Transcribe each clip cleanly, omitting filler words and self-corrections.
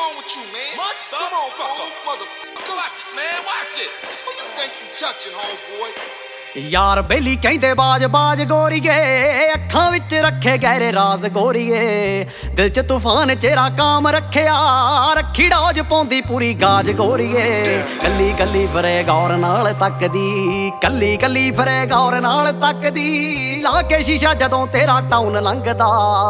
wrong with you, man? Come on, motherfucker. Watch it, man, watch it. Who you think you touching, homeboy? ਯਾਰ ਬੇਲੀ ਕਹਿੰਦੇ ਬਾਜ ਬਾਜ ਗੋਰੀਏ ਅੱਖਾਂ ਵਿੱਚ ਰੱਖੇ ਗਹਿਰੇ ਰਾਜ਼ ਗੋਰੀਏ ਦਿਲ 'ਚ ਤੂਫਾਨ ਚਿਹਰਾ ਕਾਮ ਰੱਖਿਆ ਰੱਖੀ ਡੋਜ ਪਾਉਂਦੀ ਪੂਰੀ ਗਾਜ ਗੋਰੀਏ ਕੱਲੀ ਕੱਲੀ ਫਿਰੇ ਗੌਰ ਨਾਲ ਤੱਕਦੀ ਕੱਲੀ ਕੱਲੀ ਫਿਰੇ ਗੌਰ ਨਾਲ ਤੱਕਦੀ ਲਾ ਕੇ ਸ਼ੀਸ਼ਾ ਜਦੋਂ ਤੇਰਾ ਟਾਊਨ ਲੰਘਦਾ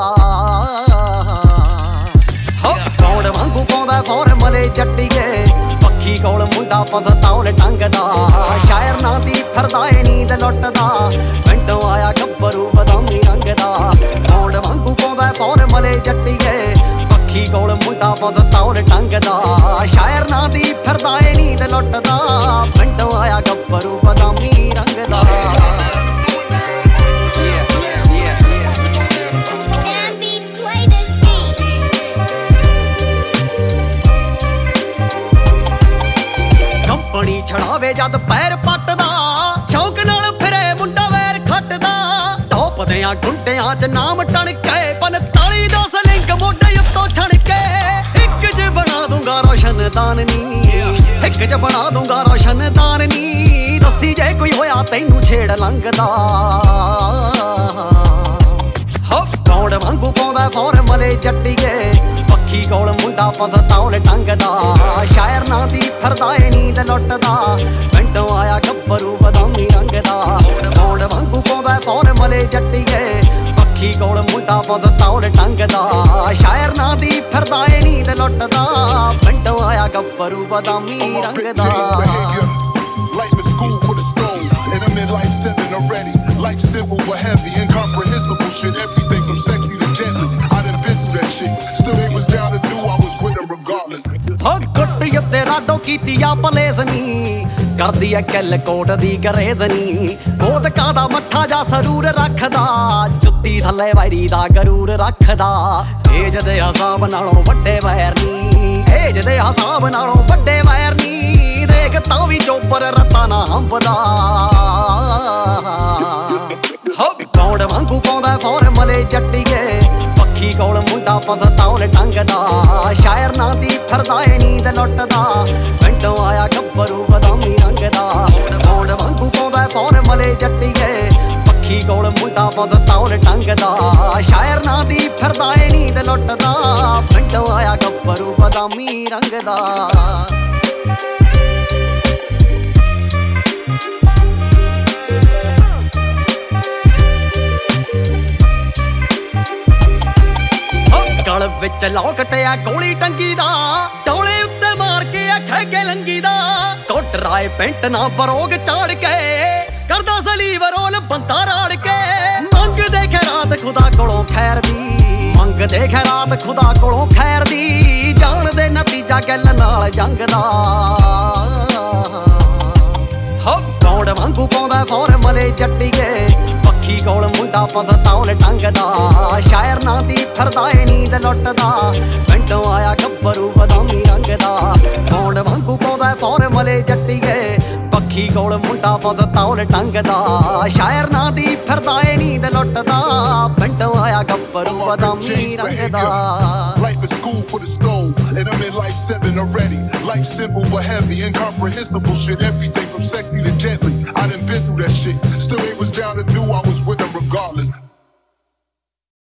ਕੌੜ ਵਾਂਗੂ ਪਾਉਂਦਾ ਫੋਰਮਲੇ ਜੱਟੀਏ ਪੱਖੀ ਕੋਲ ਮੁੰਡਾ ਪਸਤੌਲ ਟੰਗਦਾ ਸ਼ਾਇਰ ਨਾਂ ਦੀ ਫਿਰਦਾ ਏ ਨੀਂਦ ਲੁੱਟਦਾ ਪਿੰਡੋਂ ਆਇਆ ਗੱਭਰੂ ਬਦਾਮੀ ਰੰਗਦਾ ਕੌੜ ਵਾਂਗੂ ਪਾਉਂਦਾ ਫੋਰਮਲੇ ਜੱਟੀਏ ਪੱਖੀ ਕੋਲ ਮੁੰਡਾ ਪਸਤੌਲ ਟੰਗਦਾ ਸ਼ਾਇਰ ਨਾਂ ਦੀ ਫਿਰਦਾ ਏ ਨੀਂਦ ਲੁੱਟਦਾ ਪਿੰਡੋਂ ਆਇਆ ਗੱਭਰੂ ਬਦਾਮੀ ਰੰਗਦਾ ਛੜਾਵੇ ਜਦ ਪੈਰ ਪੱਟਦਾ ਸ਼ੌਕ ਨਾਲ ਫਿਰੇ ਮੁੰਡਾ ਵੈਰ ਖੱਟਦਾ ਟੌਪ ਦਿਆਂ ਗੁੰਡਿਆਂ 'ਚ ਨਾਮ ਟਣਕੇ 45 ਦਾ ਸਲਿੰਗ ਮੋਢੇ ਉੱਤੋਂ ਛਣਕੇ ਇੱਕ 'ਚ ਬਣਾ ਦੂੰਗਾ ਰੋਸ਼ਨਦਾਨੀ ਇੱਕ 'ਚ ਬਣਾ ਦੂੰਗਾ ਰੋਸ਼ਨਦਾਨੀ ਦੱਸੀ ਜੇ ਕੋਈ ਹੋਇਆ ਤੈਨੂੰ ਛੇੜ ਲੰਘਦਾ ਕੌੜ ਵਾਂਗੂ ਪਾਉਂਦਾ ਫੋਰਮਲੇ ਜੱਟੀਏ ਪੱਖੀ ਕੋਲ ਮੁੰਡਾ ਪਸਤੌਲ ਟੰਗਦਾ ਸ਼ਾਇਰ ਨਾਂ ਦੀ ਫਿਰਦਾ ਏ ਨੀਂਦ ਲੁੱਟਦਾ ਪਿੰਡੋਂ ਆਇਆ ਗੱਭਰੂ ਬਦਾਮੀ ਰੰਗਦਾ ਕੌੜ ਵਾਂਗੂ ਪਾਉਂਦਾ ਫੋਰਮਲੇ ਜੱਟੀਏ ਪੱਖੀ ਕੋਲ ਮੁੰਡਾ ਪਸਤੌਲ ਟੰਗਦਾ ਸ਼ਾਇਰ ਨਾਂ ਦੀ ਫਿਰਦਾ ਏ ਨੀਂਦ ਲੁੱਟਦਾ ਪਿੰਡੋਂ ਆਇਆ ਗੱਭਰੂ ਬਦਾਮੀ ਰੰਗਦਾ Life is school for the soul, and I'm in life 7 already. Life simple but heavy, incomprehensible shit. Everything from sexy to gently. I done been through that shit. Still they was down to do, I was with them regardless. ਗੁੱਟ ਉੱਤੇ ਰਾਡੋ ਕੀਤੀ ਆ ਪਲੇਜ਼ਨੀ ਕਰਦੀ ਐ ਕਿੱਲ ਕੋਟ ਦੀ ਗਰੇਜ਼ਨੀ ਬਹੁਤ ਕਾਦਾ ਮੱਠਾ ਜਾ ਸਰੂਰ ਰੱਖਦਾ ਜੁੱਤੀ ਥੱਲੇ ਵਾਇਰੀ ਦਾ ਗਰੂਰ ਰੱਖਦਾ ਏਜ ਦੇ ਹਿਸਾਬ ਨਾਲੋਂ ਵੱਡੇ ਵੈਰ ਨੀ ਏਜ ਦੇ ਹਿਸਾਬ ਨਾਲੋਂ ਵੱਡੇ ਵੈਰ ਨੀ ਦੇਖ ਤਾਂ ਵੀ ਚੋਪਰ ਰਤਾ ਨਾ ਹੰਬਦਾ ਕੌੜ ਵਾਂਗੂ ਪਾਉਂਦਾ ਫੋਰਮਲੇ ਜੱਟੀਏ ਪੱਖੀ ਕੋਲ ਮੁੰਡਾ ਪਸਤੌਲ ਟੰਗਦਾ ਸ਼ਾਇਰ ਨਾਂ ਦੀ ਫਿਰਦਾ ਏ ਨੀਂਦ ਲੁੱਟਦਾ ਪਿੰਡੋਂ ਆਇਆ ਗੱਭਰੂ ਬਦਾਮੀ ਰੰਗਦਾ ਕੌੜ ਵਾਂਗੂ ਪਾਉਂਦਾ ਫੋਰਮਲੇ ਜੱਟੀਏ ਪੱਖੀ ਕੋਲ ਮੁੰਡਾ ਪਸਤੌਲ ਟੰਗਦਾ ਸ਼ਾਇਰ ਨਾਂ ਦੀ ਫਿਰਦਾ ਏ ਨੀਂਦ ਲੁੱਟਦਾ ਪਿੰਡੋਂ ਆਇਆ ਗੱਭਰੂ ਬਦਾਮੀ ਰੰਗਦਾ ਗਲ ਵਿੱਚ ਲੋਕਟਿਆ ਗੋਲੀ ਟੰਗੀ ਦਾ ਡੋਲੇ ਉੱਤੇ ਮਾਰ ਕੇ ਅੱਖੇ ਕੇ ਲੰਗੀ ਦਾ ਕੋਟ ਰਾਏ ਪੈਂਟ ਨਾ ਬਰੋਗ ਚਾੜ ਕੇ ਕਰਦਾ ਸਲੀਵਰ ਰੋਲ ਬੰਦਾ ਰਾੜ ਕੇ ਮੰਗਦੇ ਖੈਰਾਤ ਖੁਦਾ ਕੋਲੋਂ ਖੈਰ ਦੀ ਮੰਗਦੇ ਖੈਰਾਤ ਖੁਦਾ ਕੋਲੋਂ ਖੈਰ ਦੀ ਜਾਣਦੇ ਨਤੀਜਾ ਗੱਲ ਨਾਲ ਜੰਗ ਦਾ ਕੌੜ ਵਾਂਗੂ ਪਾਉਂਦਾ ਫੋਰਮਲੇ ਜੱਟੀਏ ਪੱਖੀ ਕੋਲ ਮੁੰਡਾ ਪਸਤੌਲ ਟੰਗਦਾ ਸ਼ਾਇਰ ਨਾਂ ਦੀ ਫਿਰਦਾ ਏ ਨੀਂਦ ਲੁੱਟਦਾ ਪਿੰਡੋਂ ਆਇਆ ਗੱਭਰੂ ਬਦਾਮੀ ਰੰਗਦਾ ਕੌੜ ਵਾਂਗੂ ਪਾਉਂਦਾ ਫੋਰਮਲੇ ਜੱਟੀਏ ਪੱਖੀ ਕੋਲ ਮੁੰਡਾ ਪਸਤੌਲ ਟੰਗਦਾ ਸ਼ਾਇਰ ਨਾਂ ਦੀ ਫਿਰਦਾ ਏ ਨੀਂਦ ਲੁੱਟਦਾ ਪਿੰਡੋਂ ਆਇਆ ਗੱਭਰੂ ਬਦਾਮੀ ਰੰਗਦਾ Life is school for the soul, and I'm in life 7 already. Life simple but heavy, incomprehensible shit. Everything from sexy to gently. I done been through that shit. Still they was down to do, I